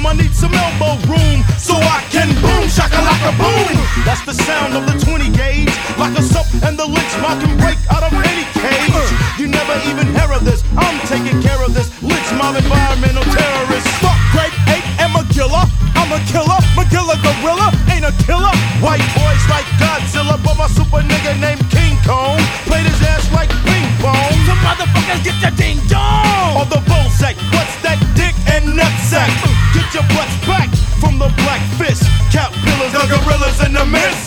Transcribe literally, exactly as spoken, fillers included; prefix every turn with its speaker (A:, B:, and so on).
A: I need some elbow room so I can boom, shakalaka boom. That's the sound of the twenty gauge. Lock us up and the lynch mob can break out of any cage. You never even hear of this. I'm taking care of this lynch mob environmental terrorist. Fuck grape ape and Magilla. I'm a killer, Magilla gorilla ain't a killer. White boys like Godzilla, but my super nigga named King Kong played his ass like ping pong.
B: Some motherfuckers get your ding